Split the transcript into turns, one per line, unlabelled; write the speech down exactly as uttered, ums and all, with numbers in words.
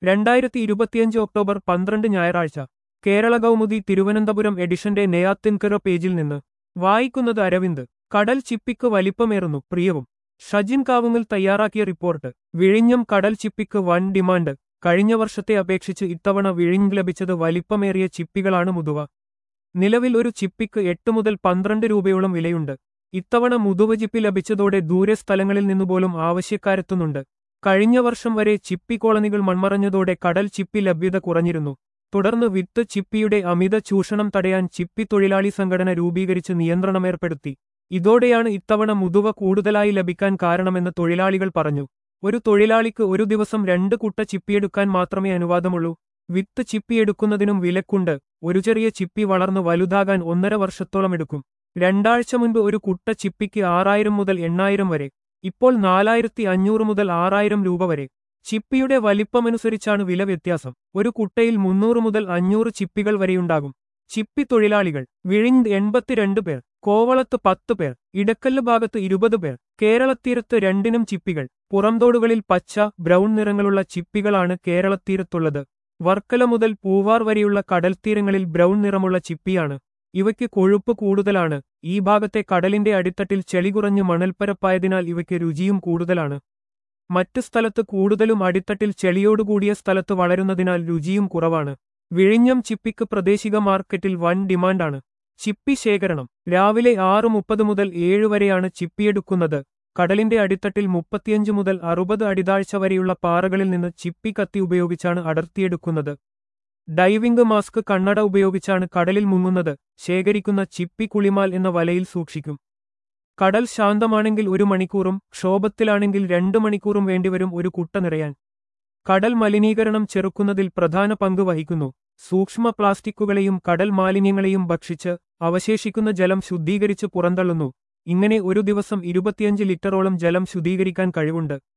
രണ്ടായിരത്തി ഇരുപത്തിയഞ്ച് ഒക്ടോബർ പന്ത്രണ്ട് ഞായറാഴ്ച കേരള കൗമുദി തിരുവനന്തപുരം എഡിഷന്റെ നെയ്യാത്തിൻകര പേജിൽ നിന്ന് വായിക്കുന്നത് അരവിന്ദ്. കടൽ ചിപ്പിക്ക് വലിപ്പമേറുന്നു, പ്രിയവും. ഷജിൻ കാവുങ്ങൽ തയ്യാറാക്കിയ റിപ്പോർട്ട്. വിഴിഞ്ഞം കടൽ ചിപ്പിക്ക് വൻ ഡിമാൻഡ്. കഴിഞ്ഞ വർഷത്തെ അപേക്ഷിച്ച് ഇത്തവണ വിഴിഞ്ഞ് ലഭിച്ചത് വലിപ്പമേറിയ ചിപ്പികളാണ് മുതുവ. നിലവിൽ ഒരു ചിപ്പിക്ക് എട്ട് മുതൽ പന്ത്രണ്ട് രൂപയോളം വിലയുണ്ട്. ഇത്തവണ മുതുവ ചിപ്പി ലഭിച്ചതോടെ ദൂരെ സ്ഥലങ്ങളിൽ നിന്നുപോലും ആവശ്യക്കാരെത്തുന്നുണ്ട്. കഴിഞ്ഞ വർഷം വരെ ചിപ്പി കോളനികൾ മൺമറഞ്ഞതോടെ കടൽ ചിപ്പി ലഭ്യത കുറഞ്ഞിരുന്നു. തുടർന്ന് വിത്ത് ചിപ്പിയുടെ അമിത ചൂഷണം തടയാൻ ചിപ്പി തൊഴിലാളി സംഘടന രൂപീകരിച്ച് നിയന്ത്രണമേർപ്പെടുത്തി. ഇതോടെയാണ് ഇത്തവണ മുതുവ കൂടുതലായി ലഭിക്കാൻ കാരണമെന്ന് തൊഴിലാളികൾ പറഞ്ഞു. ഒരു തൊഴിലാളിക്ക് ഒരു ദിവസം രണ്ട് കുട്ട ചിപ്പിയെടുക്കാൻ മാത്രമേ അനുവാദമുള്ളൂ. വിത്ത് ചിപ്പിയെടുക്കുന്നതിനും വിലക്കുണ്ട്. ഒരു ചെറിയ ചിപ്പി വളർന്നു വലുതാകാൻ ഒന്നര വർഷത്തോളം എടുക്കും. രണ്ടാഴ്ച മുൻപ് ഒരു കുട്ട ചിപ്പിക്ക് ആറായിരം മുതൽ എണ്ണായിരം വരെ, ഇപ്പോൾ നാലായിരത്തി അഞ്ഞൂറ് മുതൽ ആറായിരം രൂപ വരെ. ചിപ്പിയുടെ വലിപ്പമനുസരിച്ചാണ് വില വ്യത്യാസം. ഒരു കുട്ടയിൽ മുന്നൂറ് മുതൽ അഞ്ഞൂറ് ചിപ്പികൾ വരെയുണ്ടാകും. ചിപ്പി തൊഴിലാളികൾ: വിഴിഞ്ഞ് എൺപത്തിരണ്ട് പേർ, കോവളത്ത് പത്ത് പേർ, ഇടക്കല്ല് ഭാഗത്ത് ഇരുപത് പേർ. കേരളത്തീരത്ത് രണ്ടിനും ചിപ്പികൾ. പുറംതോടുകളിൽ പച്ച, ബ്രൗൺ നിറങ്ങളുള്ള ചിപ്പികളാണ് കേരളത്തീരത്തുള്ളത്. വർക്കല മുതൽ പൂവാർ വരെയുള്ള കടൽത്തീരങ്ങളിൽ ബ്രൗൺ നിറമുള്ള ചിപ്പിയാണ്. ഇവയ്ക്ക് കൊഴുപ്പ് കൂടുതലാണ്. ഈ ഭാഗത്തെ കടലിന്റെ അടിത്തട്ടിൽ ചെളി കുറഞ്ഞ് മണൽപ്പരപ്പായതിനാൽ ഇവയ്ക്ക് രുചിയും കൂടുതലാണ്. മറ്റ് സ്ഥലത്ത് കൂടുതലും അടിത്തട്ടിൽ ചെളിയോടുകൂടിയ സ്ഥലത്ത് വളരുന്നതിനാൽ രുചിയും കുറവാണ്. വിഴിഞ്ഞം ചിപ്പിക്ക് പ്രാദേശിക മാർക്കറ്റിൽ വൻ ഡിമാൻഡാണ്. ചിപ്പി ശേഖരണം: രാവിലെ ആറ് മുപ്പത് മുതൽ ഏഴ് വരെയാണ് ചിപ്പിയെടുക്കുന്നത്. കടലിന്റെ അടിത്തട്ടിൽ മുപ്പത്തിയഞ്ച് മുതൽ അറുപത് അടിതാഴ്ച വരെയുള്ള പാറകളിൽ നിന്ന് ചിപ്പി കത്തി ഉപയോഗിച്ചാണ് അടർത്തിയെടുക്കുന്നത്. ഡൈവിംഗ് മാസ്ക്, കണ്ണട ഉപയോഗിച്ചാണ് കടലിൽ മുങ്ങുന്നത്. ശേഖരിക്കുന്ന ചിപ്പി കുളിമാൽ എന്ന വലയിൽ സൂക്ഷിക്കും. കടൽ ശാന്തമാണെങ്കിൽ ഒരു മണിക്കൂറും ക്ഷോഭത്തിലാണെങ്കിൽ രണ്ട് മണിക്കൂറും വേണ്ടിവരും ഒരു കുട്ട നിറയാൻ. കടൽ മലിനീകരണം ചെറുക്കുന്നതിൽ പ്രധാന പങ്ക് വഹിക്കുന്നു. സൂക്ഷ്മ പ്ലാസ്റ്റിക്കുകളെയും കടൽ മാലിന്യങ്ങളെയും ഭക്ഷിച്ച് അവശേഷിക്കുന്ന ജലം ശുദ്ധീകരിച്ച് പുറന്തള്ളുന്നു. ഇങ്ങനെ ഒരു ദിവസം ഇരുപത്തിയഞ്ച് ലിറ്ററോളം ജലം ശുദ്ധീകരിക്കാൻ കഴിവുണ്ട്.